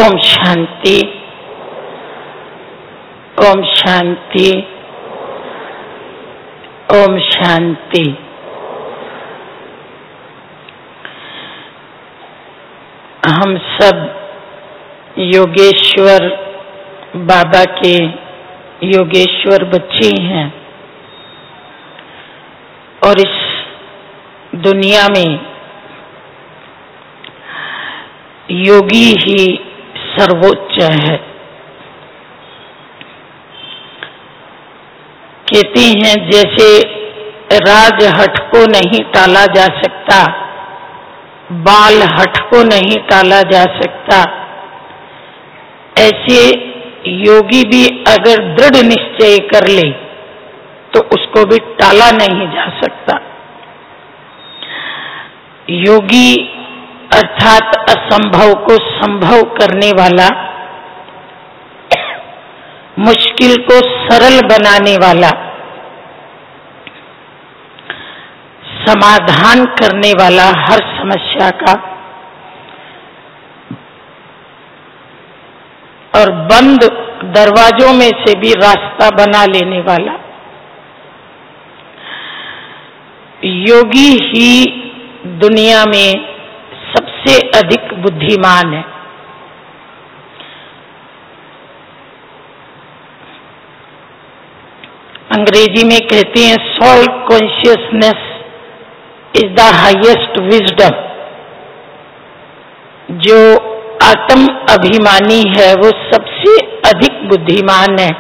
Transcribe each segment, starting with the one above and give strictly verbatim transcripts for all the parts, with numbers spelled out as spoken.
ओम शांति, ओम शांति, ओम शांति। हम सब योगेश्वर बाबा के योगेश्वर बच्चे हैं और इस दुनिया में योगी ही सर्वोच्च है। कहते हैं जैसे राजहठ को नहीं टाला जा सकता, बाल हठ को नहीं टाला जा सकता, ऐसे योगी भी अगर दृढ़ निश्चय कर ले तो उसको भी टाला नहीं जा सकता। योगी अर्थात असंभव को संभव करने वाला, मुश्किल को सरल बनाने वाला, समाधान करने वाला, हर समस्या का, और बंद दरवाजों में से भी रास्ता बना लेने वाला योगी ही दुनिया में सबसे अधिक बुद्धिमान है। अंग्रेजी में कहते हैं soul consciousness is the highest wisdom. जो आत्म अभिमानी है वो सबसे अधिक बुद्धिमान है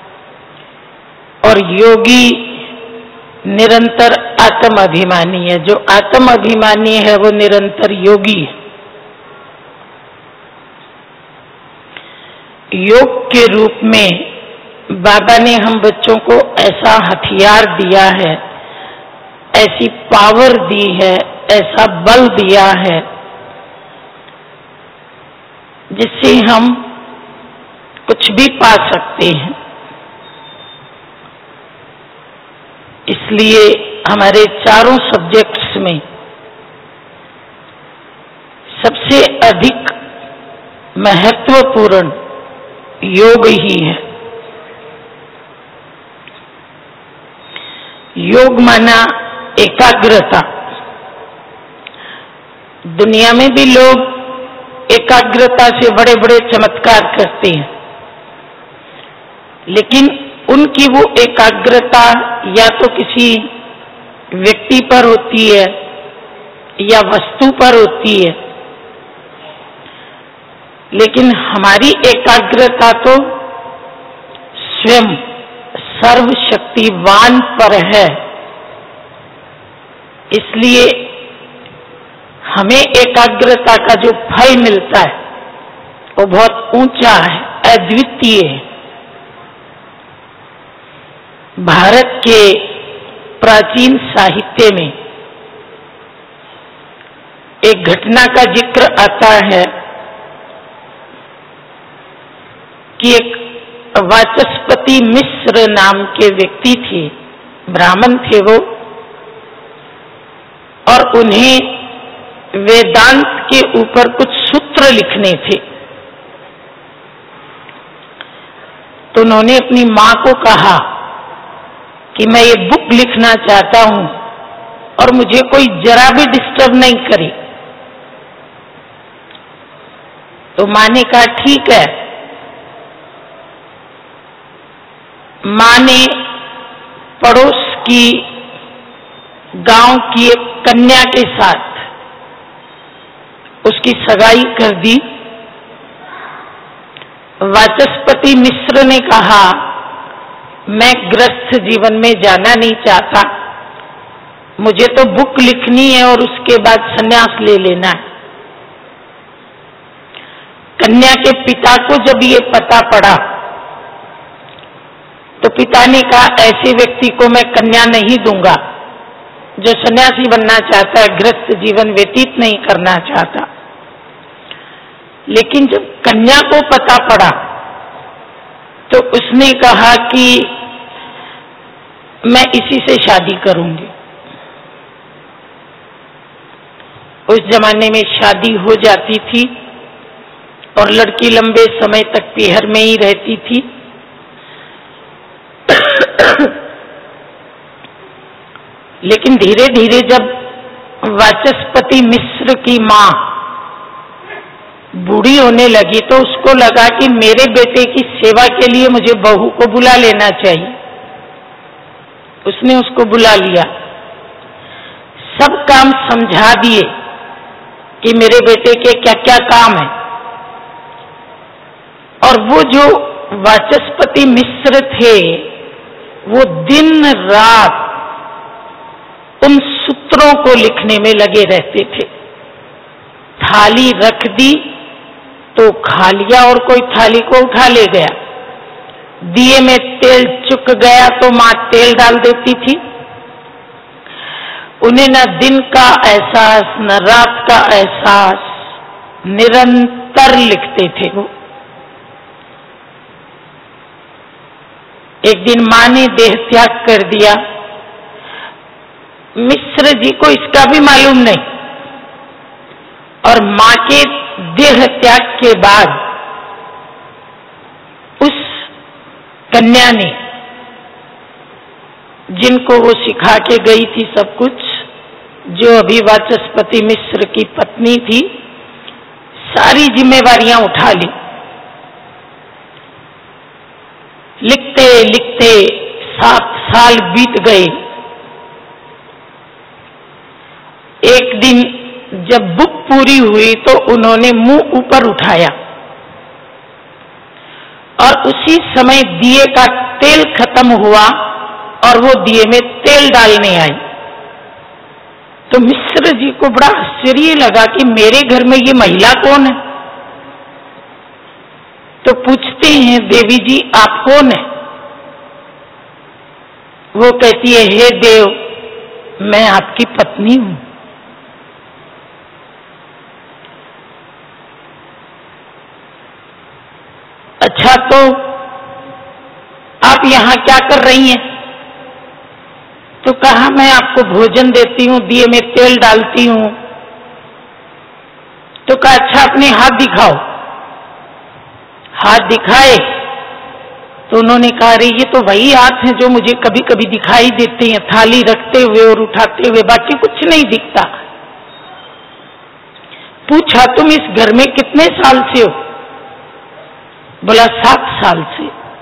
और योगी निरंतर आत्म अभिमानी है। जो आत्म अभिमानी है वो निरंतर योगी है। योग के रूप में बाबा ने हम बच्चों को ऐसा हथियार दिया है, ऐसी पावर दी है, ऐसा बल दिया है जिससे हम कुछ भी पा सकते हैं। इसलिए हमारे चारों सब्जेक्ट्स में सबसे अधिक महत्वपूर्ण योग ही है। योग माना एकाग्रता। दुनिया में भी लोग एकाग्रता से बड़े बड़े चमत्कार करते हैं, लेकिन उनकी वो एकाग्रता या तो किसी व्यक्ति पर होती है या वस्तु पर होती है, लेकिन हमारी एकाग्रता तो स्वयं सर्वशक्तिवान पर है। इसलिए हमें एकाग्रता का जो फल मिलता है वो बहुत ऊंचा है, अद्वितीय है। भारत के प्राचीन साहित्य में एक घटना का जिक्र आता है कि एक वाचस्पति मिश्र नाम के व्यक्ति थे, ब्राह्मण थे वो, और उन्हें वेदांत के ऊपर कुछ सूत्र लिखने थे। तो उन्होंने अपनी मां को कहा कि मैं ये बुक लिखना चाहता हूं और मुझे कोई जरा भी डिस्टर्ब नहीं करे। तो मां ने कहा ठीक है। मां ने पड़ोस की गांव की एक कन्या के साथ उसकी सगाई कर दी। वाचस्पति मिश्र ने कहा मैं गृहस्थ जीवन में जाना नहीं चाहता, मुझे तो बुक लिखनी है और उसके बाद संन्यास ले लेना है। कन्या के पिता को जब ये पता पड़ा तो पिता ने कहा ऐसे व्यक्ति को मैं कन्या नहीं दूंगा जो सन्यासी बनना चाहता है, गृहस्थ जीवन व्यतीत नहीं करना चाहता। लेकिन जब कन्या को पता पड़ा तो उसने कहा कि मैं इसी से शादी करूंगी। उस जमाने में शादी हो जाती थी और लड़की लंबे समय तक पीहर में ही रहती थी। लेकिन धीरे धीरे जब वाचस्पति मिश्र की माँ बूढ़ी होने लगी तो उसको लगा कि मेरे बेटे की सेवा के लिए मुझे बहू को बुला लेना चाहिए। उसने उसको बुला लिया, सब काम समझा दिए कि मेरे बेटे के क्या क्या काम है। और वो जो वाचस्पति मिश्र थे वो दिन रात उन सूत्रों को लिखने में लगे रहते थे। थाली रख दी तो खा लिया और कोई थाली को उठा ले गया। दिए में तेल चुक गया तो माँ तेल डाल देती थी। उन्हें न दिन का एहसास न रात का एहसास, निरंतर लिखते थे वो। एक दिन माँ ने देह त्याग कर दिया। मिश्र जी को इसका भी मालूम नहीं और माँ के देह त्याग के बाद उस कन्या ने, जिनको वो सिखा के गई थी सब कुछ, जो अभी वाचस्पति मिश्र की पत्नी थी, सारी जिम्मेवारियां उठा ली। लिखते लिखते सात साल बीत गए। एक दिन जब बुक पूरी हुई तो उन्होंने मुंह ऊपर उठाया और उसी समय दिए का तेल खत्म हुआ और वो दिए में तेल डालने आई। तो मिश्र जी को बड़ा आश्चर्य लगा कि मेरे घर में ये महिला कौन है। तो पूछते हैं, देवी जी आप कौन है? वो कहती है, हे देव, मैं आपकी पत्नी हूं। अच्छा, तो आप यहां क्या कर रही हैं? तो कहा, मैं आपको भोजन देती हूं, दिए में तेल डालती हूं। तो कहा, अच्छा अपने हाथ दिखाओ। हाथ दिखाए तो उन्होंने कहा, अरे ये तो वही हाथ हैं जो मुझे कभी कभी दिखाई देते हैं, थाली रखते हुए और उठाते हुए, बाकी कुछ नहीं दिखता। पूछा, तुम इस घर में कितने साल से हो? बोला, सात साल से।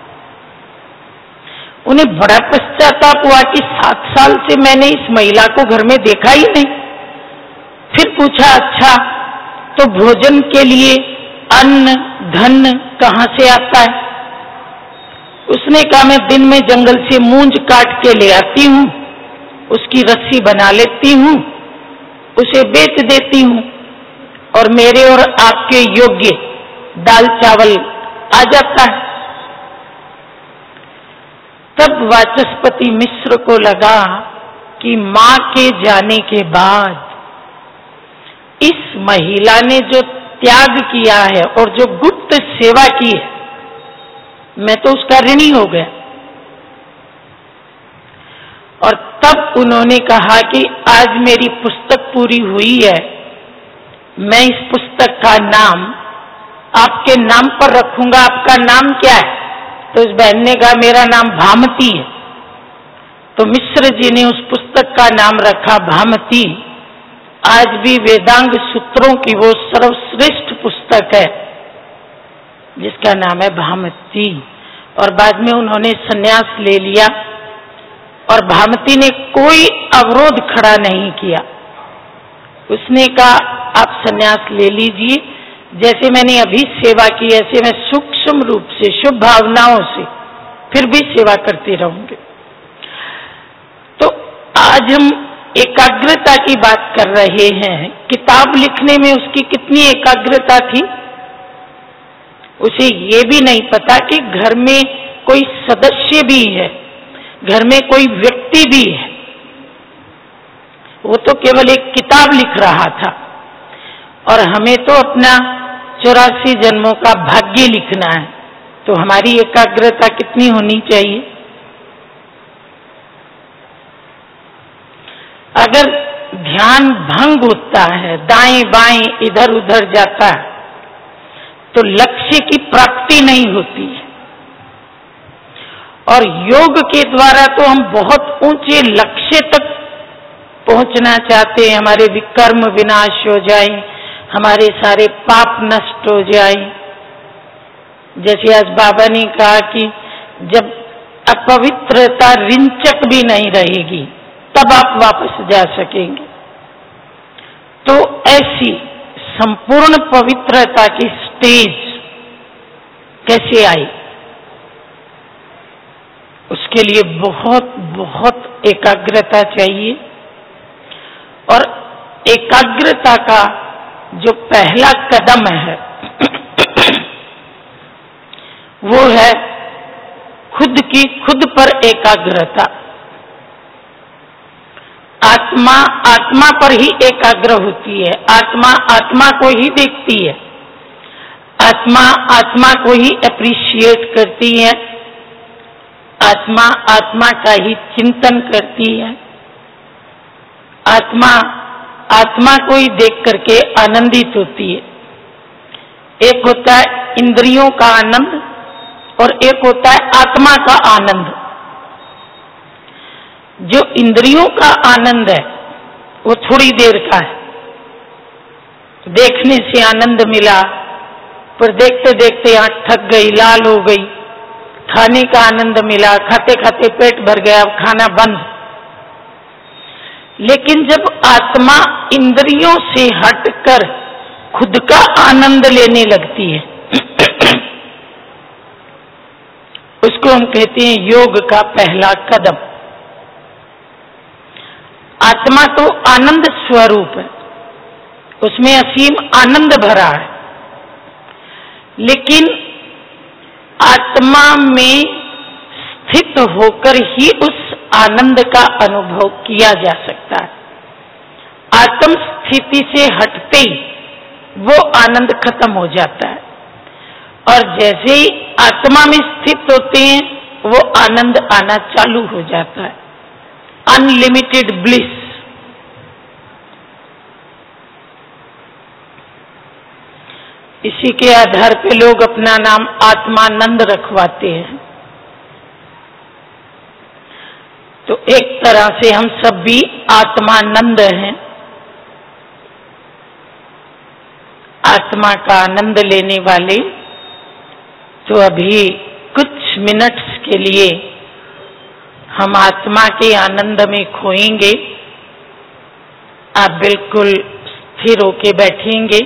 उन्हें बड़ा पश्चाताप हुआ कि सात साल से मैंने इस महिला को घर में देखा ही नहीं। फिर पूछा, अच्छा तो भोजन के लिए अन्न धन कहां से आता है? उसने कहा, मैं दिन में जंगल से मूंज काट के ले आती हूं, उसकी रस्सी बना लेती हूं, उसे बेच देती हूं और मेरे और आपके योग्य दाल चावल आ जाता है। तब वाचस्पति मिश्र को लगा कि मां के जाने के बाद इस महिला ने जो त्याग किया है और जो गुप्त सेवा की है, मैं तो उसका ऋणी हो गया। और तब उन्होंने कहा कि आज मेरी पुस्तक पूरी हुई है, मैं इस पुस्तक का नाम आपके नाम पर रखूंगा। आपका नाम क्या है? तो उस बहन ने कहा, मेरा नाम भामती है। तो मिश्र जी ने उस पुस्तक का नाम रखा भामती। आज भी वेदांग सूत्रों की वो सर्वश्रेष्ठ पुस्तक है जिसका नाम है भामती। और बाद में उन्होंने संन्यास ले लिया और भामती ने कोई अवरोध खड़ा नहीं किया। उसने कहा, आप संन्यास ले लीजिए, जैसे मैंने अभी सेवा की ऐसे मैं सूक्ष्म रूप से शुभ भावनाओं से फिर भी सेवा करती रहूंगी। तो आज हम एकाग्रता की बात कर रहे हैं। किताब लिखने में उसकी कितनी एकाग्रता थी, उसे ये भी नहीं पता कि घर में कोई सदस्य भी है, घर में कोई व्यक्ति भी है। वो तो केवल एक किताब लिख रहा था और हमें तो अपना चौरासी जन्मों का भाग्य लिखना है। तो हमारी एकाग्रता कितनी होनी चाहिए? अगर ध्यान भंग होता है, दाएं बाएं इधर उधर जाता है, तो लक्ष्य की प्राप्ति नहीं होती है। और योग के द्वारा तो हम बहुत ऊंचे लक्ष्य तक पहुंचना चाहते हैं, हमारे विकर्म विनाश हो जाए, हमारे सारे पाप नष्ट हो जाए। जैसे आज बाबा ने कहा कि जब अपवित्रता रिंचक भी नहीं रहेगी तब आप वापस जा सकेंगे। तो ऐसी संपूर्ण पवित्रता की स्टेज कैसे आई, उसके लिए बहुत बहुत एकाग्रता चाहिए। और एकाग्रता का जो पहला कदम है वो है खुद की खुद पर एकाग्रता। आत्मा आत्मा पर ही एकाग्र होती है, आत्मा आत्मा को ही देखती है, आत्मा आत्मा को ही अप्रिशिएट करती है, आत्मा आत्मा का ही चिंतन करती है, आत्मा आत्मा को ही देख करके आनंदित होती है। एक होता है इंद्रियों का आनंद और एक होता है आत्मा का आनंद। जो इंद्रियों का आनंद है वो थोड़ी देर का है, देखने से आनंद मिला पर देखते देखते आंख थक गई, लाल हो गई। खाने का आनंद मिला, खाते खाते पेट भर गया, अब खाना बंद। लेकिन जब आत्मा इंद्रियों से हटकर खुद का आनंद लेने लगती है उसको हम कहते हैं योग का पहला कदम। आत्मा तो आनंद स्वरूप है, उसमें असीम आनंद भरा है, लेकिन आत्मा में स्थित होकर ही उस आनंद का अनुभव किया जा सकता है। आत्म स्थिति से हटते ही वो आनंद खत्म हो जाता है, और जैसे ही आत्मा में स्थित होते हैं वो आनंद आना चालू हो जाता है, अनलिमिटेड ब्लिस। इसी के आधार पे लोग अपना नाम आत्मानंद रखवाते हैं। तो एक तरह से हम सब भी आत्मानंद हैं, आत्मा का आनंद लेने वाले। तो अभी कुछ मिनट्स के लिए हम आत्मा के आनंद में खोएंगे। आप बिल्कुल स्थिर होके बैठेंगे,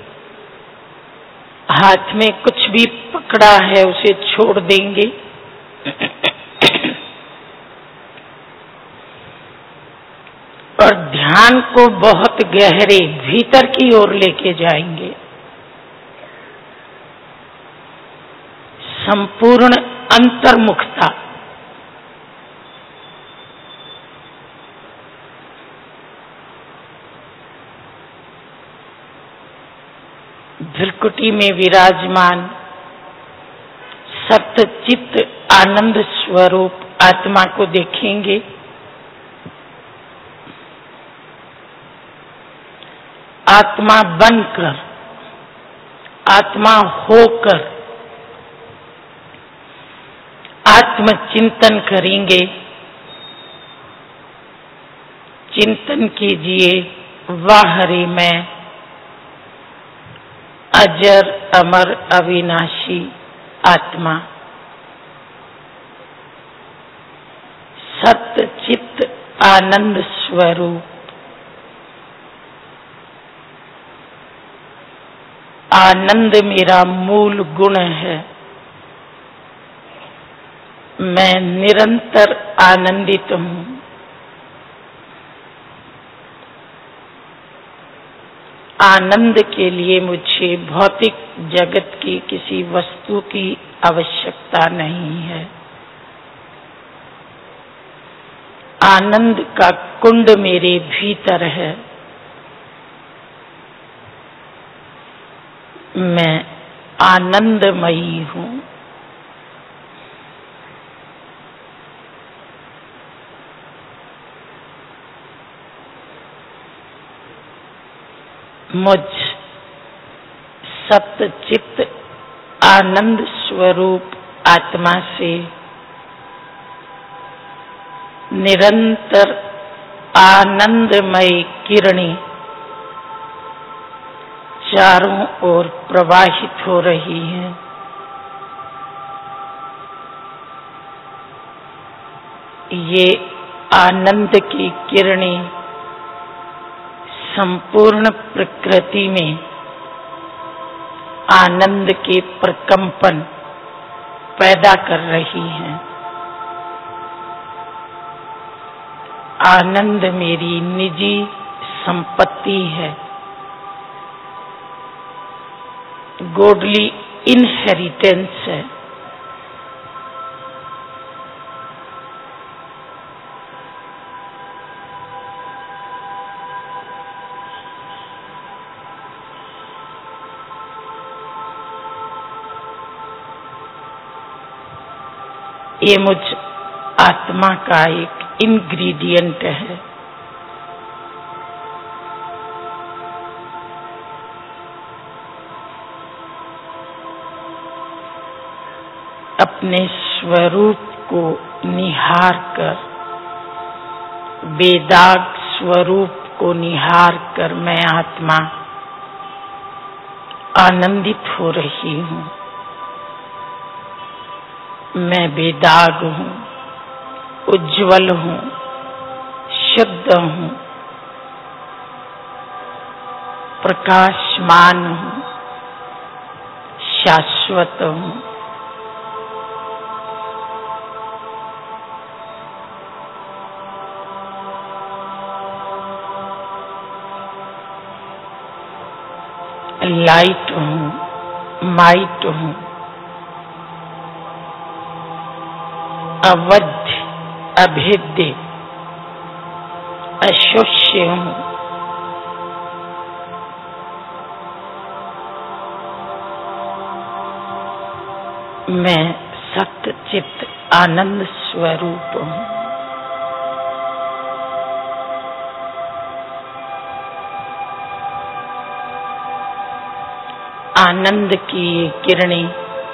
हाथ में कुछ भी पकड़ा है उसे छोड़ देंगे। और ध्यान को बहुत गहरे भीतर की ओर लेके जाएंगे। संपूर्ण अंतर्मुखता। भृकुटी में विराजमान सत्य चित्त आनंद स्वरूप आत्मा को देखेंगे। आत्मा बनकर, आत्मा होकर आत्मचिंतन करेंगे। चिंतन कीजिए, वाह रे मैं अजर अमर अविनाशी आत्मा, सत्य चित्त आनंद स्वरूप। आनंद मेरा मूल गुण है, मैं निरंतर आनंदित हूँ। आनंद के लिए मुझे भौतिक जगत की किसी वस्तु की आवश्यकता नहीं है। आनंद का कुंड मेरे भीतर है, मैं आनंदमयी हूँ। मुझ सत्य चित्त आनंद स्वरूप आत्मा से निरंतर आनंदमय किरणें चारों ओर प्रवाहित हो रही हैं। ये आनंद की किरणें संपूर्ण प्रकृति में आनंद के प्रकंपन पैदा कर रही हैं। आनंद मेरी निजी संपत्ति है, गॉडली इनहेरिटेंस है। ये मुझ आत्मा का एक इंग्रेडिएंट है। अपने स्वरूप को निहार कर, बेदाग स्वरूप को निहार कर मैं आत्मा आनंदित हो रही हूँ। मैं बेदाग हूँ, उज्जवल हूँ, शुद्ध हूँ, प्रकाशमान हूँ, शाश्वत हूँ। लाइट हूँ, माइट हूँ, अवध अभेद्य अशोष्य हूँ। मैं सत्य चित्त आनंद स्वरूप हूँ। आनंद की ये किरणें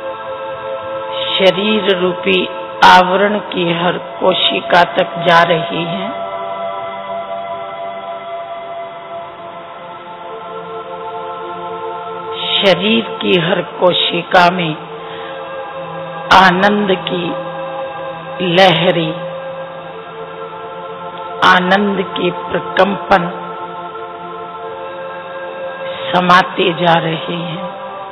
शरीर रूपी आवरण की हर कोशिका तक जा रही हैं। शरीर की हर कोशिका में आनंद की लहरें, आनंद के प्रकंपन समाते जा रहे हैं।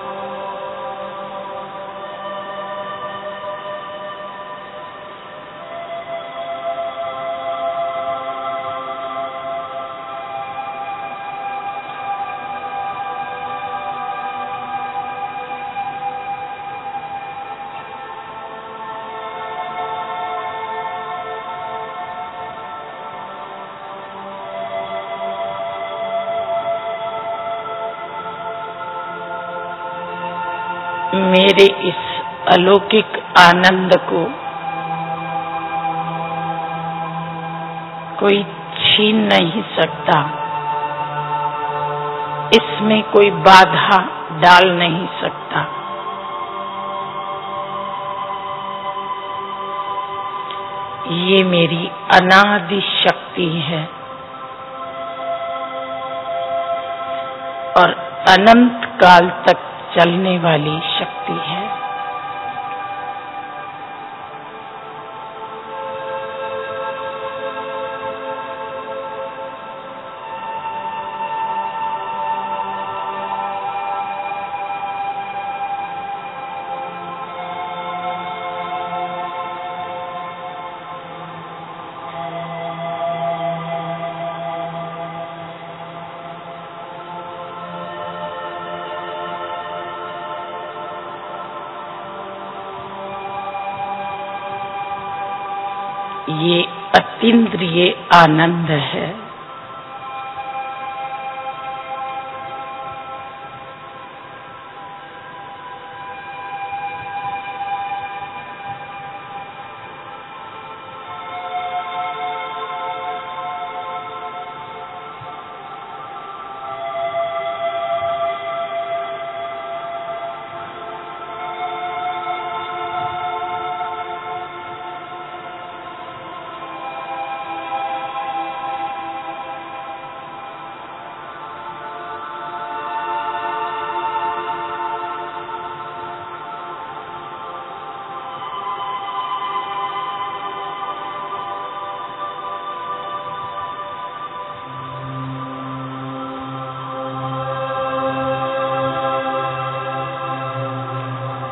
मेरे इस अलौकिक आनंद को कोई छीन नहीं सकता, इसमें कोई बाधा डाल नहीं सकता। ये मेरी अनादि शक्ति है और अनंत काल तक चलने वाली शक्ति है। ये अतीन्द्रिय आनंद है।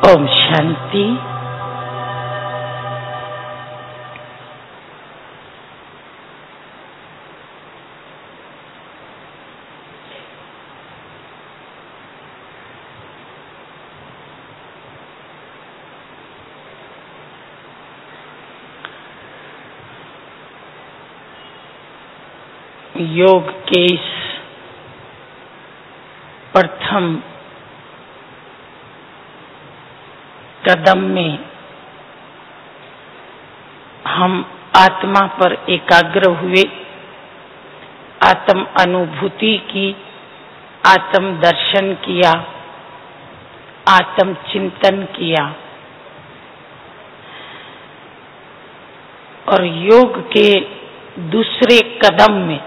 ओम शांति। योग के इस प्रथम कदम में हम आत्मा पर एकाग्र हुए, आत्म अनुभूति की, आत्म दर्शन किया, आत्म चिंतन किया और योग के दूसरे कदम में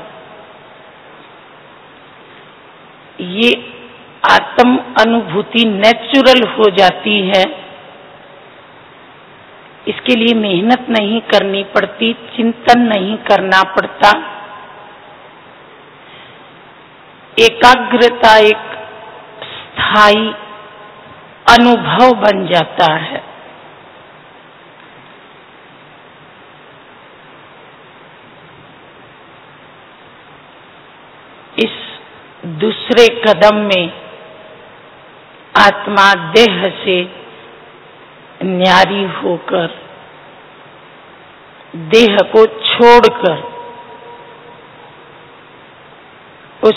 ये आत्म अनुभूति नेचुरल हो जाती है। इसके लिए मेहनत नहीं करनी पड़ती, चिंतन नहीं करना पड़ता। एकाग्रता एक स्थायी अनुभव बन जाता है। इस दूसरे कदम में आत्मा देह से न्यारी होकर, देह को छोड़कर उस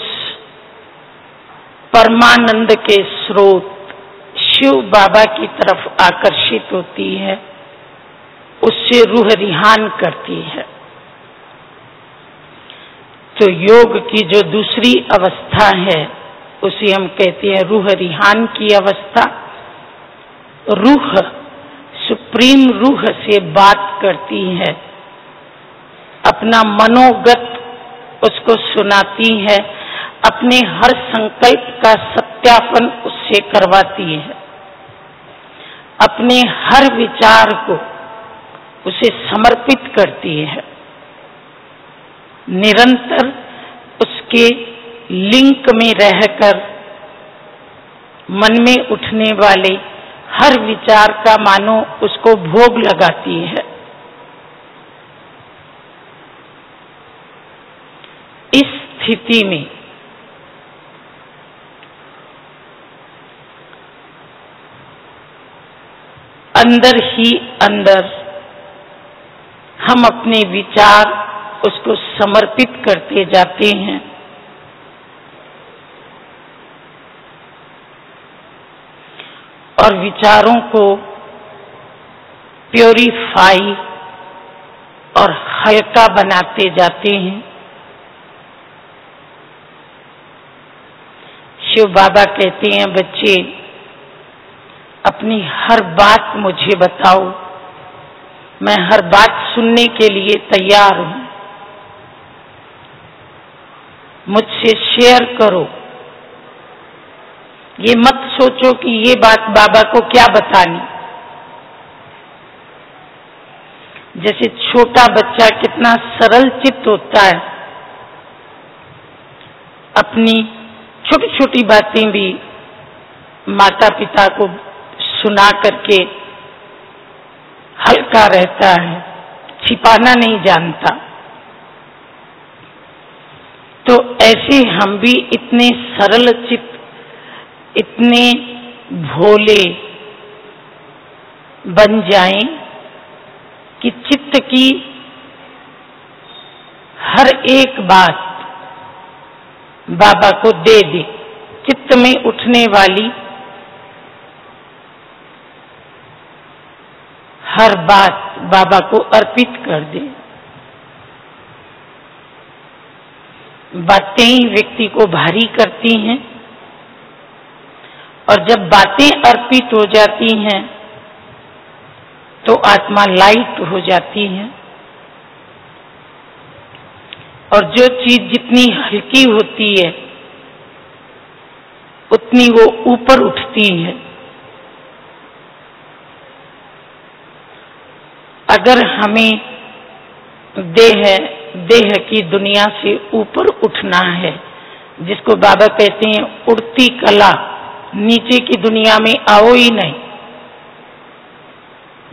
परमानंद के स्रोत शिव बाबा की तरफ आकर्षित होती है, उससे रूह रिहान करती है। तो योग की जो दूसरी अवस्था है उसे हम कहते हैं रूह रिहान की अवस्था। रूह सुप्रीम रूह से बात करती है, अपना मनोगत उसको सुनाती है, अपने हर संकल्प का सत्यापन उससे करवाती है, अपने हर विचार को उसे समर्पित करती है। निरंतर उसके लिंक में रहकर मन में उठने वाले हर विचार का मानो उसको भोग लगाती है। इस स्थिति में अंदर ही अंदर हम अपने विचार उसको समर्पित करते जाते हैं। और विचारों को प्योरीफाई और हल्का बनाते जाते हैं। शिव बाबा कहते हैं, बच्चे अपनी हर बात मुझे बताओ, मैं हर बात सुनने के लिए तैयार हूं। मुझसे शेयर करो। ये मत सोचो कि ये बात बाबा को क्या बतानी। जैसे छोटा बच्चा कितना सरल चित्त होता है, अपनी छोटी छोटी बातें भी माता पिता को सुना करके हल्का रहता है, छिपाना नहीं जानता। तो ऐसे हम भी इतने सरल चित्त, इतने भोले बन जाएं कि चित्त की हर एक बात बाबा को दे दे। चित्त में उठने वाली हर बात बाबा को अर्पित कर दे। बातें ही व्यक्ति को भारी करती हैं और जब बातें अर्पित हो जाती हैं तो आत्मा लाइट हो जाती है। और जो चीज जितनी हल्की होती है उतनी वो ऊपर उठती है। अगर हमें देह देह की दुनिया से ऊपर उठना है, जिसको बाबा कहते हैं उड़ती कला, नीचे की दुनिया में आओ ही नहीं,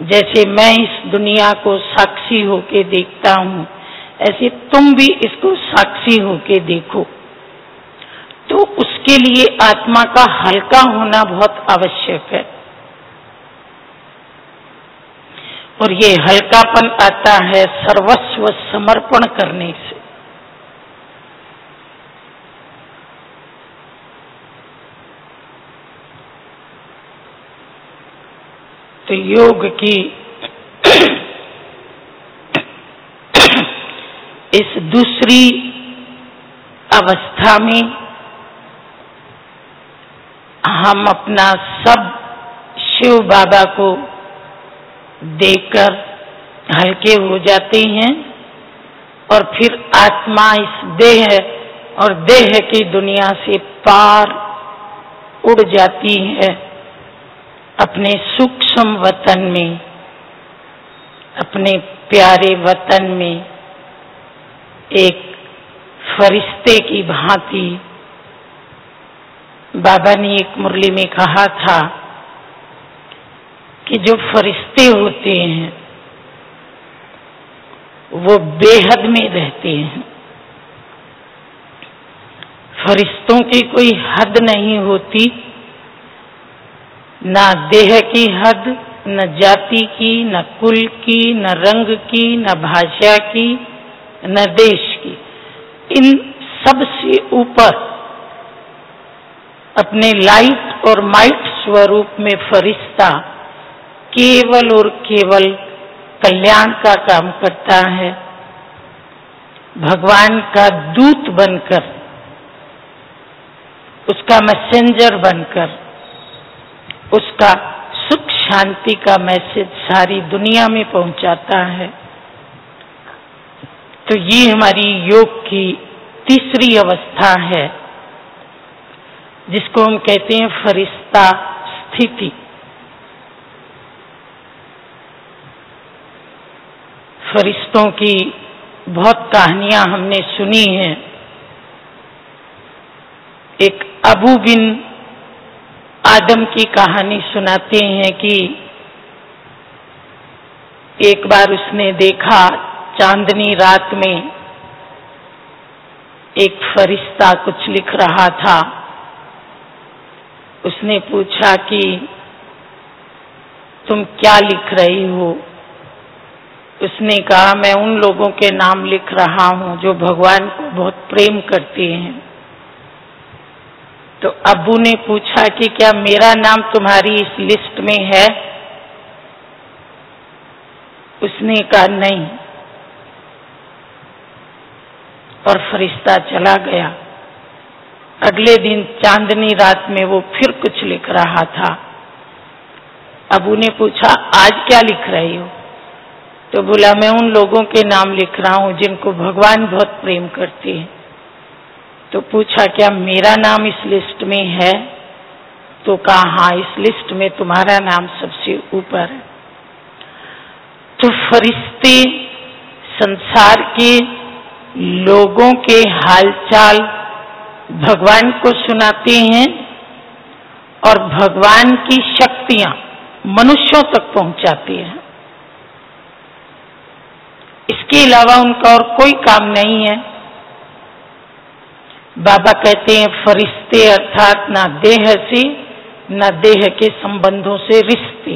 जैसे मैं इस दुनिया को साक्षी होके देखता हूँ, ऐसे तुम भी इसको साक्षी होके देखो। तो उसके लिए आत्मा का हल्का होना बहुत आवश्यक है, और ये हल्कापन आता है सर्वस्व समर्पण करने से। तो योग की इस दूसरी अवस्था में हम अपना सब शिव बाबा को देकर हल्के हो जाते हैं, और फिर आत्मा इस देह और देह की दुनिया से पार उड़ जाती है अपने सूक्ष्म वतन में, अपने प्यारे वतन में एक फरिश्ते की भांति। बाबा ने एक मुरली में कहा था कि जो फरिश्ते होते हैं वो बेहद में रहते हैं। फरिश्तों की कोई हद नहीं होती, ना देह की हद, न जाति की, न कुल की, न रंग की, न भाषा की, न देश की। इन सब से ऊपर अपने लाइट और माइट स्वरूप में फरिश्ता केवल और केवल कल्याण का काम करता है, भगवान का दूत बनकर, उसका मैसेंजर बनकर, उसका सुख शांति का मैसेज सारी दुनिया में पहुंचाता है। तो ये हमारी योग की तीसरी अवस्था है, जिसको हम कहते हैं फरिश्ता स्थिति। फरिश्तों की बहुत कहानियां हमने सुनी हैं। एक अबू बिन आदम की कहानी सुनाते हैं कि एक बार उसने देखा चांदनी रात में एक फरिश्ता कुछ लिख रहा था। उसने पूछा कि तुम क्या लिख रही हो? उसने कहा मैं उन लोगों के नाम लिख रहा हूं जो भगवान को बहुत प्रेम करते हैं। तो अब्बू ने पूछा कि क्या मेरा नाम तुम्हारी इस लिस्ट में है? उसने कहा नहीं, और फरिश्ता चला गया। अगले दिन चांदनी रात में वो फिर कुछ लिख रहा था। अब्बू ने पूछा आज क्या लिख रही हो? तो बोला मैं उन लोगों के नाम लिख रहा हूं जिनको भगवान बहुत प्रेम करते हैं। तो पूछा क्या मेरा नाम इस लिस्ट में है? तो कहा हाँ, इस लिस्ट में तुम्हारा नाम सबसे ऊपर है। तो फरिश्ते संसार के लोगों के हालचाल भगवान को सुनाते हैं, और भगवान की शक्तियां मनुष्यों तक पहुंचाते हैं। इसके अलावा उनका और कोई काम नहीं है। बाबा कहते हैं फरिश्ते अर्थात ना देह से ना देह के संबंधों से रिश्ते,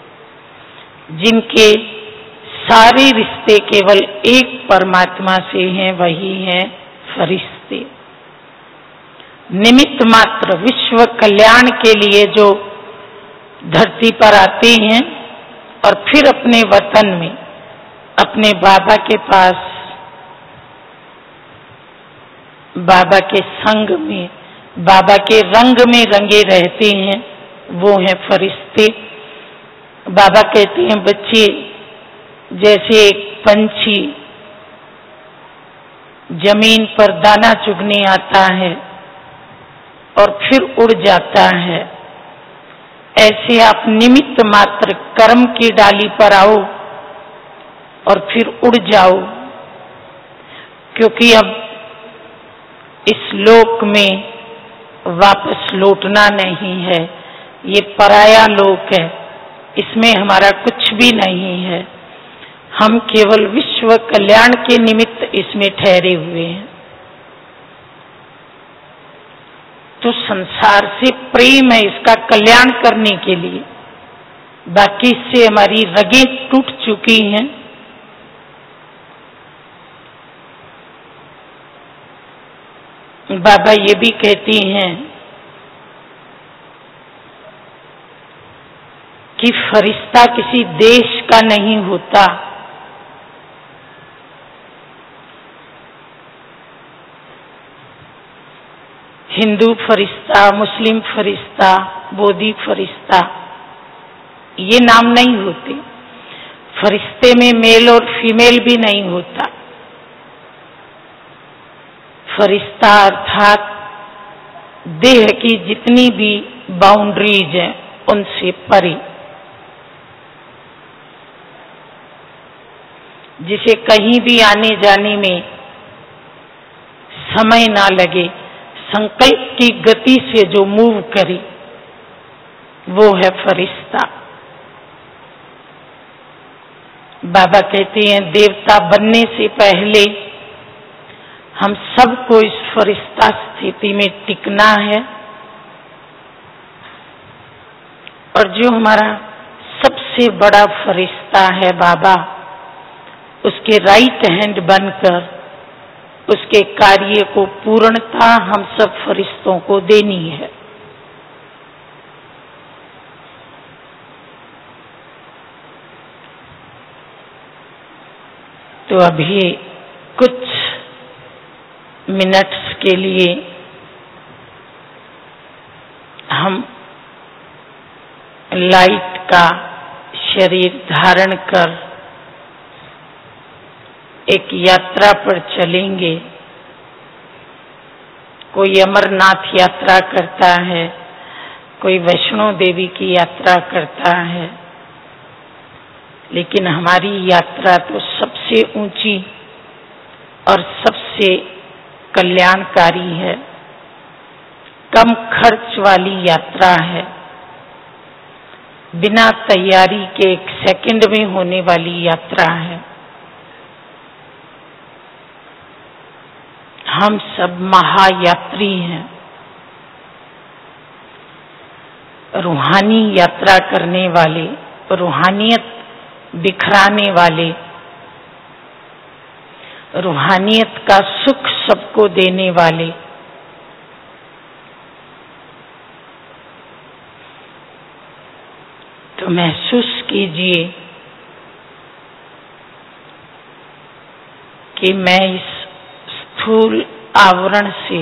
जिनके सारे रिश्ते केवल एक परमात्मा से हैं, वही हैं फरिश्ते। निमित्त मात्र विश्व कल्याण के लिए जो धरती पर आते हैं और फिर अपने वतन में अपने बाबा के पास, बाबा के संग में, बाबा के रंग में रंगे रहते हैं, वो हैं फरिश्ते। बाबा कहते हैं बच्चे जैसे एक पंछी जमीन पर दाना चुगने आता है और फिर उड़ जाता है, ऐसे आप निमित्त मात्र कर्म की डाली पर आओ और फिर उड़ जाओ, क्योंकि अब इस लोक में वापस लौटना नहीं है। ये पराया लोक है, इसमें हमारा कुछ भी नहीं है। हम केवल विश्व कल्याण के निमित्त इसमें ठहरे हुए हैं। तो संसार से प्रेम है इसका कल्याण करने के लिए, बाकी इससे हमारी रगें टूट चुकी हैं। बाबा ये भी कहती हैं कि फरिश्ता किसी देश का नहीं होता, हिंदू फरिश्ता, मुस्लिम फरिश्ता, बोधी फरिश्ता, ये नाम नहीं होते। फरिश्ते में मेल और फीमेल भी नहीं होता। फरिश्ता अर्थात देह की जितनी भी बाउंड्रीज हैं उनसे परे, जिसे कहीं भी आने जाने में समय ना लगे, संकल्प की गति से जो मूव करे वो है फरिश्ता। बाबा कहते हैं देवता बनने से पहले हम सबको इस फरिश्ता स्थिति में टिकना है, और जो हमारा सबसे बड़ा फरिश्ता है बाबा, उसके राइट हैंड बनकर उसके कार्य को पूर्णता हम सब फरिश्तों को देनी है। तो अभी कुछ मिनट्स के लिए हम लाइट का शरीर धारण कर एक यात्रा पर चलेंगे। कोई अमरनाथ यात्रा करता है, कोई वैष्णो देवी की यात्रा करता है, लेकिन हमारी यात्रा तो सबसे ऊंची और सबसे कल्याणकारी है, कम खर्च वाली यात्रा है, बिना तैयारी के एक सेकंड में होने वाली यात्रा है। हम सब महायात्री हैं, रूहानी यात्रा करने वाले, रूहानियत बिखराने वाले, रूहानियत का सुख सबको देने वाले। तो महसूस कीजिए कि मैं इस स्थूल आवरण से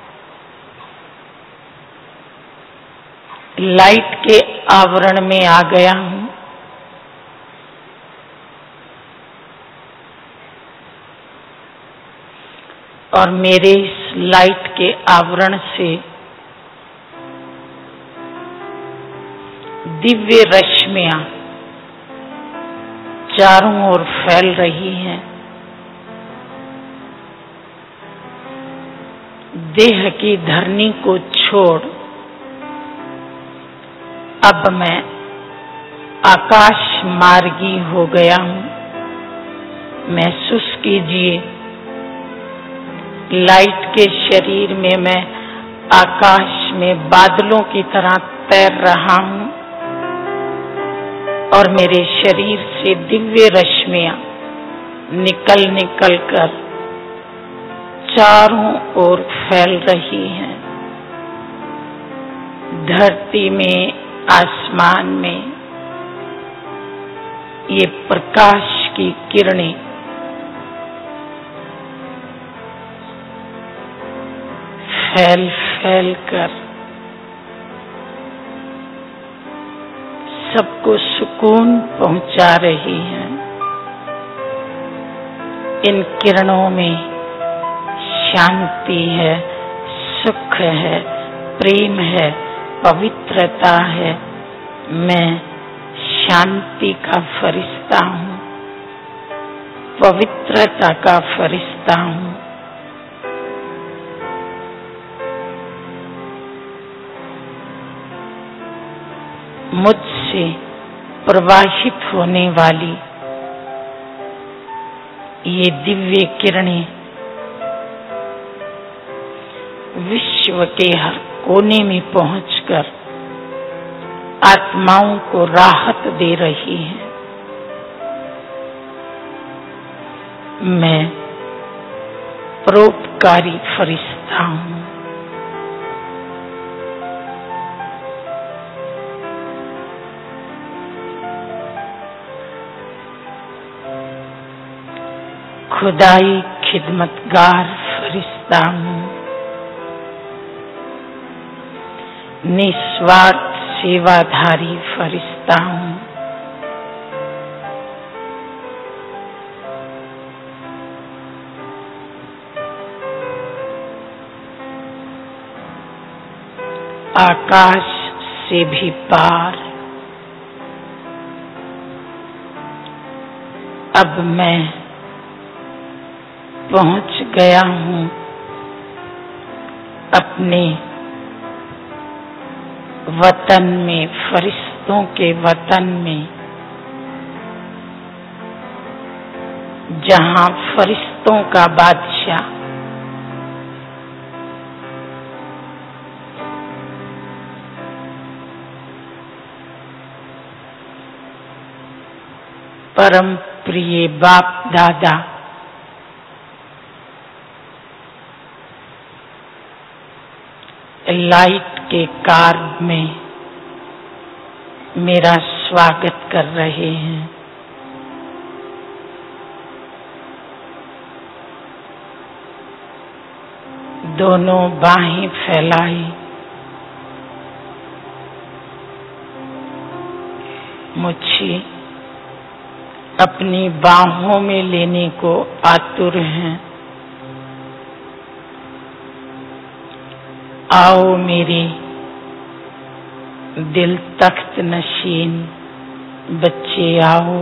लाइट के आवरण में आ गया हूं, और मेरे इस लाइट के आवरण से दिव्य रश्मियां चारों ओर फैल रही हैं। देह की धरनी को छोड़ अब मैं आकाश मार्गी हो गया हूं। महसूस कीजिए लाइट के शरीर में मैं आकाश में बादलों की तरह तैर रहा हूं, और मेरे शरीर से दिव्य रश्मियां निकल निकल कर चारों ओर फैल रही हैं। धरती में, आसमान में ये प्रकाश की किरणें फैल फैल कर सबको सुकून पहुंचा रही हैं। इन किरणों में शांति है, सुख है, प्रेम है, पवित्रता है। मैं शांति का फरिश्ता हूं, पवित्रता का फरिश्ता हूं। मुझसे प्रवाहित होने वाली ये दिव्य किरणें विश्व के हर कोने में पहुंचकर आत्माओं को राहत दे रही हैं। मैं परोपकारी फरिश्ता हूँ। खुदाई खिदमतगार फरिश्ता हूँ। निस्वार्थ सेवाधारी फरिश्ता हूँ। आकाश से भी पार अब मैं पहुंच गया हूँ अपने वतन में, फरिश्तों के वतन में, जहाँ फरिश्तों का बादशाह परम प्रिय बाप दादा लाइट के कार्ड में मेरा स्वागत कर रहे हैं। दोनों बाहें फैलाई मुझे अपनी बाहों में लेने को आतुर हैं। आओ मेरे दिल तख्त नशीन बच्चे, आओ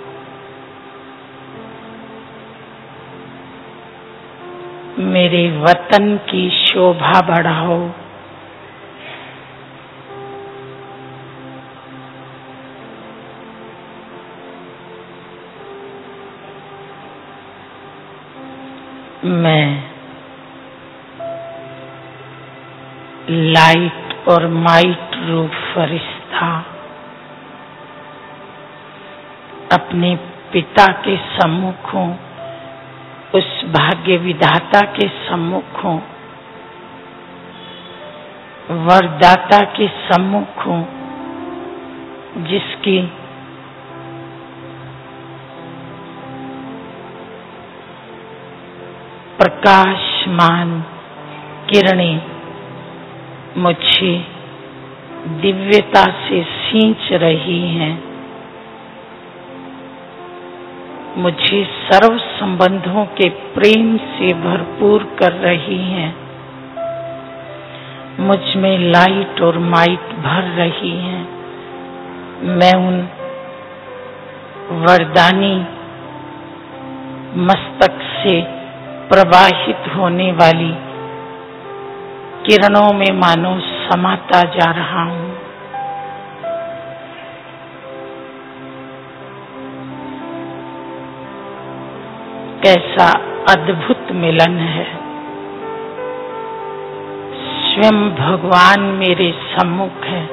मेरे वतन की शोभा बढ़ाओ। मैं लाइट और माइट रूप फरिश्ता अपने पिता के सम्मुख हूँ, उस भाग्य विधाता के सम्मुख हूँ, वरदाता के सम्मुख हूँ, जिसकी प्रकाशमान किरणें मुझे दिव्यता से सींच रही हैं। मुझे सर्व संबंधों के प्रेम से भरपूर कर रही हैं। मुझ में लाइट और माइट भर रही हैं। मैं उन वरदानी मस्तक से प्रवाहित होने वाली किरणों में मानो समाता जा रहा हूँ। कैसा अद्भुत मिलन है। स्वयं भगवान मेरे सम्मुख है।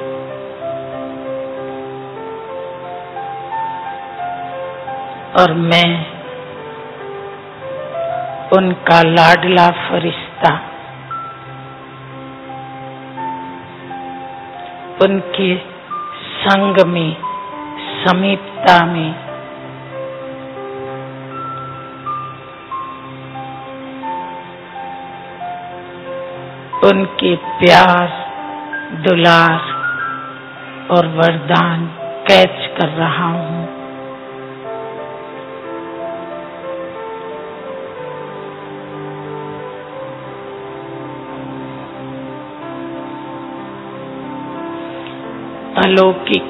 और मैं उनका लाडला फरिश्ता, उनके संग में, समीपता में उनके प्यार, दुलार और वरदान कैच कर रहा हूँ। अलौकिक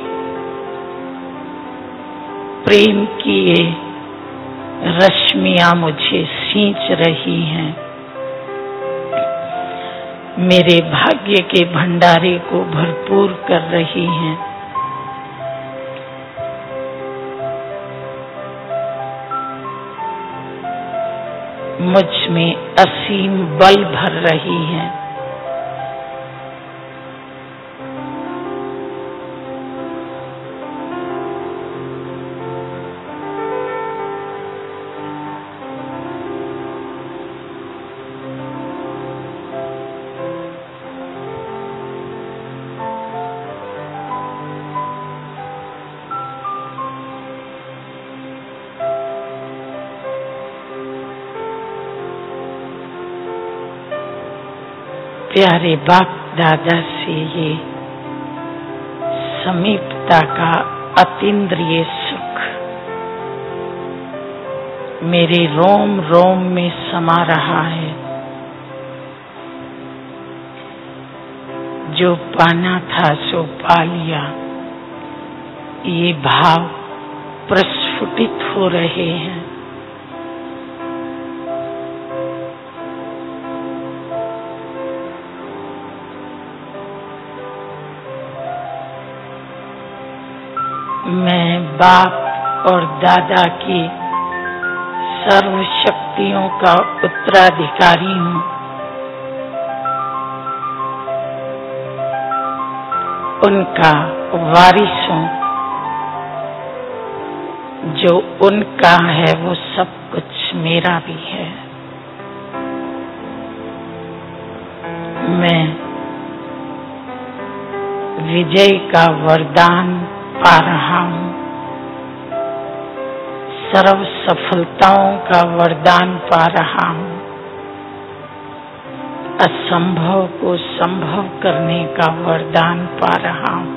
प्रेम की ये रश्मियां मुझे सींच रही हैं। मेरे भाग्य के भंडारे को भरपूर कर रही हैं। मुझ में असीम बल भर रही हैं। प्यारे बाप दादा से ये समीपता का अतीन्द्रिय सुख मेरे रोम रोम में समा रहा है। जो पाना था सो पा लिया, ये भाव प्रस्फुटित हो रहे हैं। मैं बाप और दादा की सर्व शक्तियों का उत्तराधिकारी हूँ। उनका वारिस हूँ। जो उनका है वो सब कुछ मेरा भी है। मैं विजय का वरदान पा रहा हूँ। सर्व सफलताओं का वरदान पा रहा हूँ। असंभव को संभव करने का वरदान पा रहा हूँ।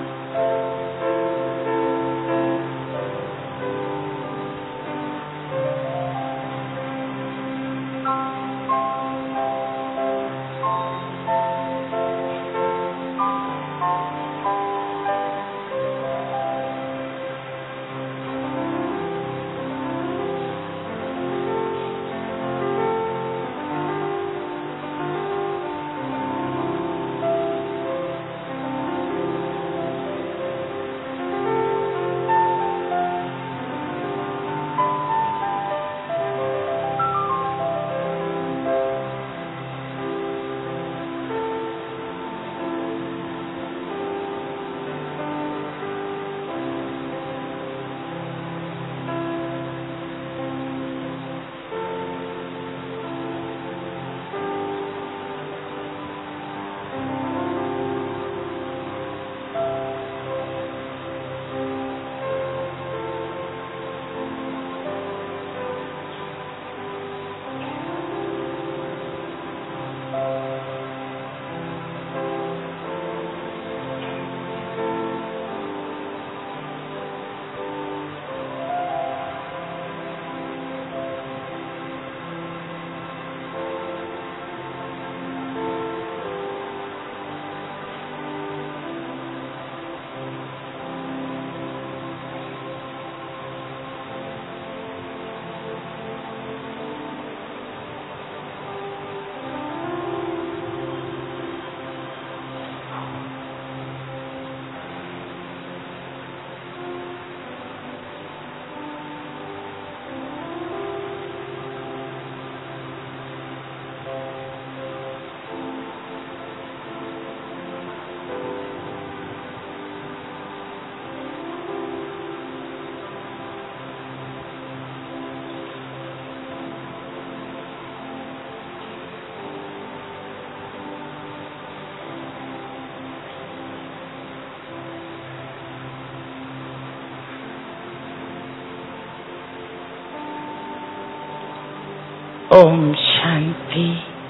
ओम शांति।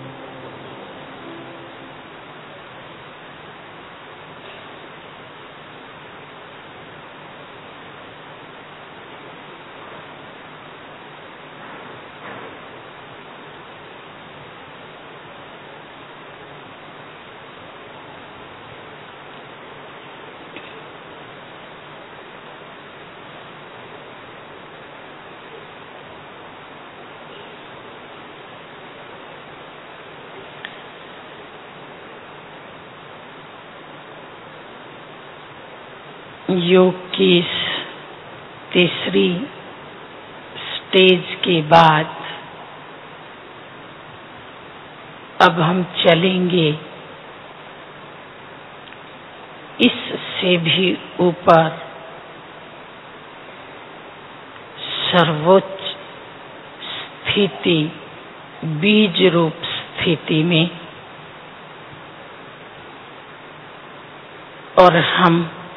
योग की इस तीसरी स्टेज के बाद अब हम चलेंगे इससे भी ऊपर सर्वोच्च स्थिति, बीज रूप स्थिति में, और हम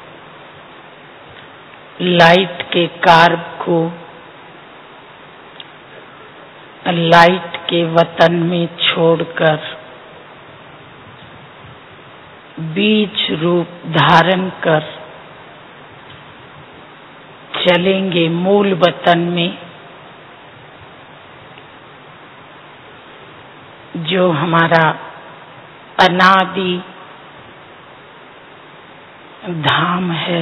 लाइट के कार्ब को लाइट के वतन में छोड़कर बीज रूप धारण कर चलेंगे मूल वतन में, जो हमारा अनादि धाम है।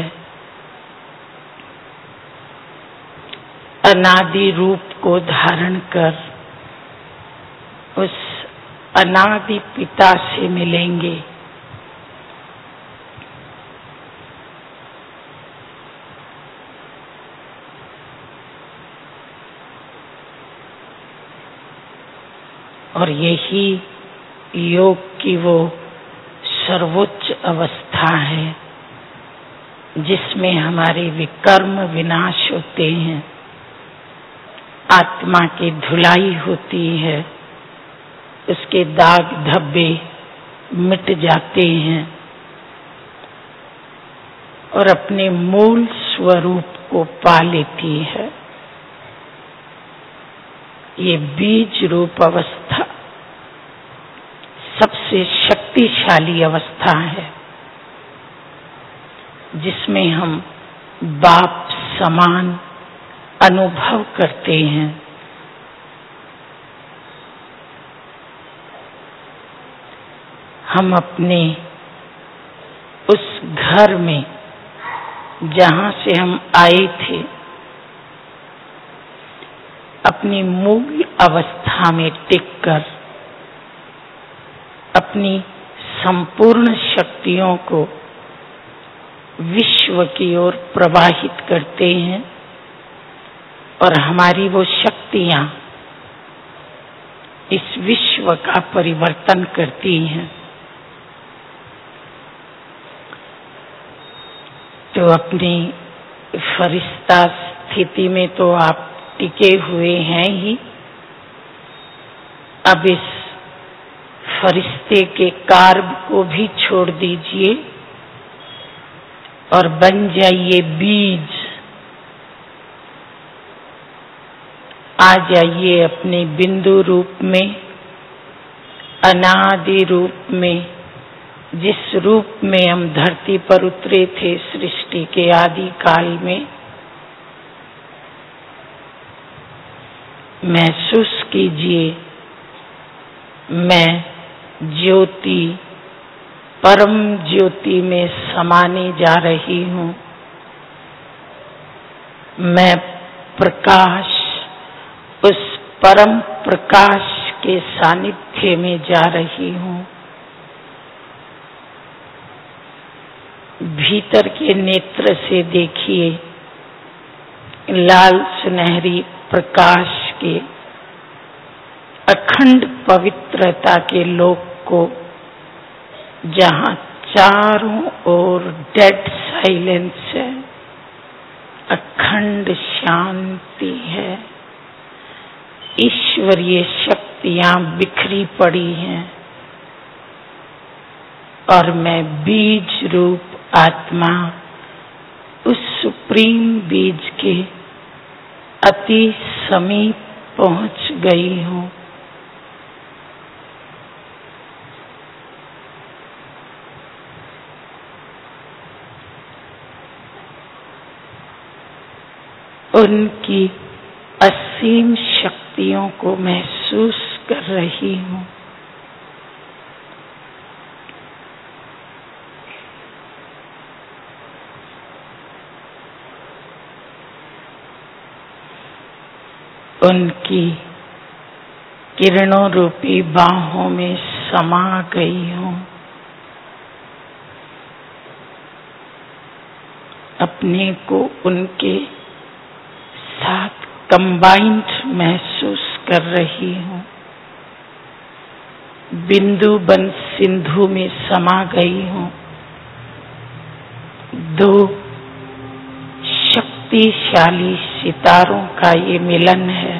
अनादि रूप को धारण कर उस अनादि पिता से मिलेंगे। और यही योग की वो सर्वोच्च अवस्था है जिसमें हमारे विकर्म विनाश होते हैं, आत्मा की धुलाई होती है, उसके दाग धब्बे मिट जाते हैं और अपने मूल स्वरूप को पा लेती है। ये बीज रूप अवस्था सबसे शक्तिशाली अवस्था है जिसमें हम बाप समान अनुभव करते हैं। हम अपने उस घर में जहां से हम आए थे, अपनी मूल अवस्था में टिककर अपनी संपूर्ण शक्तियों को विश्व की ओर प्रवाहित करते हैं और हमारी वो शक्तियां इस विश्व का परिवर्तन करती हैं। तो अपनी फरिश्ता स्थिति में तो आप टिके हुए हैं ही, अब इस फरिश्ते के कार्ब को भी छोड़ दीजिए और बन जाइए बीज। आ जाइए अपने बिंदु रूप में, अनादि रूप में, जिस रूप में हम धरती पर उतरे थे सृष्टि के आदि काल में। महसूस कीजिए मैं ज्योति, परम ज्योति में समाने जा रही हूँ। मैं प्रकाश, उस परम प्रकाश के सानिध्य में जा रही हूँ। भीतर के नेत्र से देखिए लाल सुनहरी प्रकाश के अखंड पवित्रता के लोक को, जहाँ चारों ओर डेड साइलेंस है, अखंड शांति है, ईश्वरीय शक्तियां बिखरी पड़ी हैं और मैं बीज रूप आत्मा उस सुप्रीम बीज के अति समीप पहुंच गई हूँ। उनकी असीम शक्तियों को महसूस कर रही हूँ। उनकी किरणों रूपी बाहों में समा गई हूँ। अपने को उनके साथ कंबाइंड महसूस कर रही हूँ। बिंदु बन सिंधु में समा गई हूँ। दो शक्तिशाली सितारों का ये मिलन है।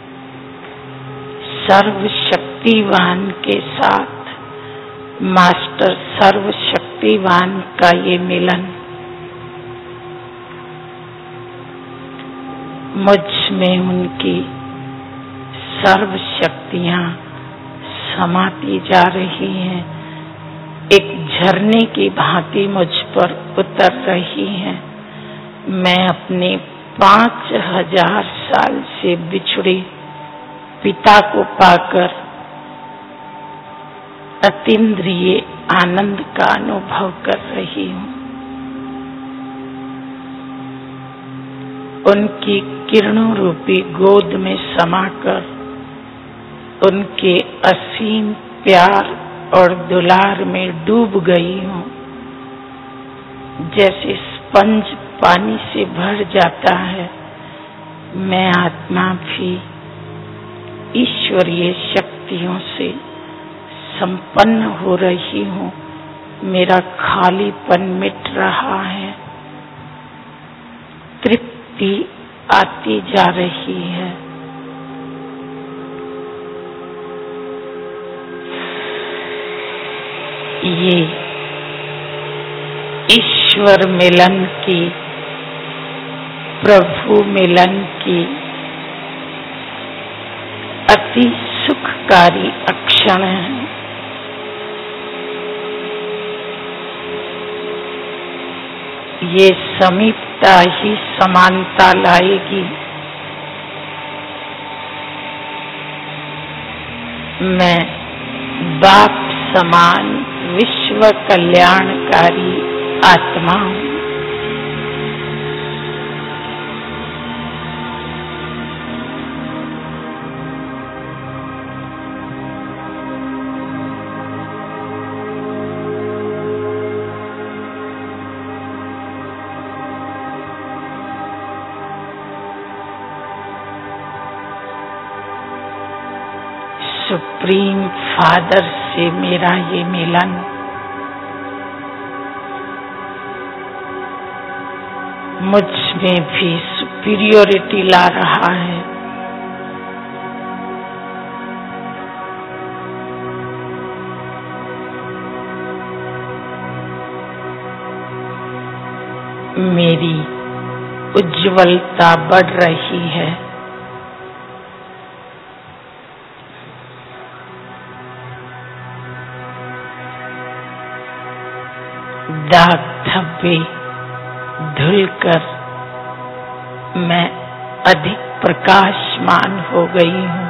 सर्वशक्तिवान के साथ मास्टर सर्वशक्तिवान का ये मिलन मुझ में उनकी सर्व शक्तियां समाती जा रही हैं, एक झरने की भांति मुझ पर उतर रही हैं। मैं अपने पांच हजार साल से बिछड़े पिता को पाकर अतीन्द्रिय आनंद का अनुभव कर रही हूँ। उनकी किरणों रूपी गोद में समाकर उनके असीम प्यार और दुलार में डूब गई हूँ। जैसे स्पंज पानी से भर जाता है, मैं आत्मा भी ईश्वरीय शक्तियों से संपन्न हो रही हूँ। मेरा खालीपन मिट रहा है, तृप्ति आती जा रही है। ये ईश्वर मिलन की, प्रभु मिलन की अति सुखकारी क्षण है। ये समीपता ही समानता लाएगी। मैं बाप समान विश्व कल्याणकारी आत्मा हूँ। सुप्रीम फादर से मेरा ये मिलन मुझ में भी सुपीरियोरिटी ला रहा है। मेरी उज्ज्वलता बढ़ रही है। दाग धब्बे धुलकर मैं अधिक प्रकाशमान हो गई हूँ।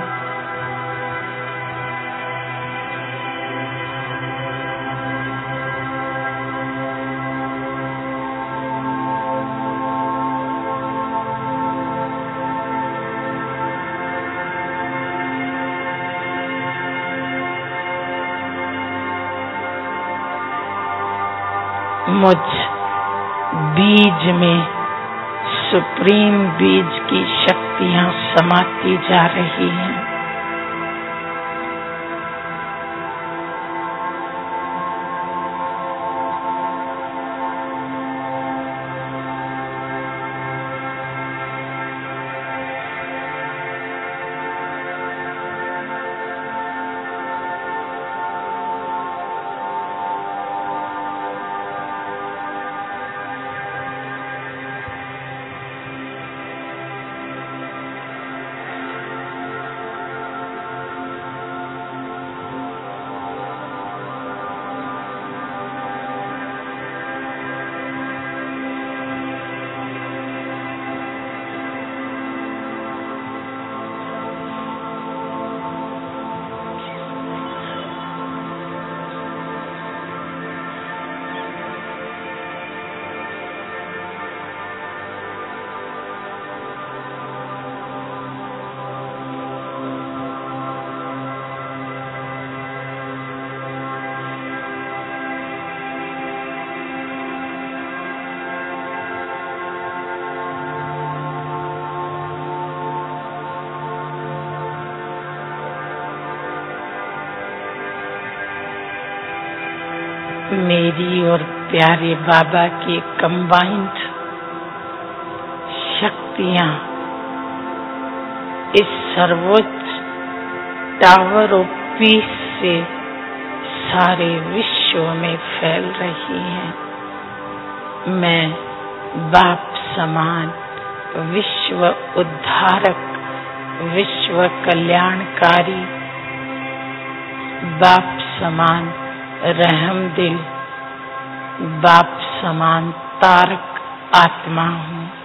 मुझ बीज में सुप्रीम बीज की शक्तियां समाती जा रही हैं। मेरी और प्यारे बाबा की कंबाइंड शक्तियां इस सर्वोच्च टावर ऑफ पीस से सारे विश्व में फैल रही हैं। मैं बाप समान विश्व उद्धारक, विश्व कल्याणकारी, बाप समान रहम दिल, बाप समान तारक आत्मा हूँ।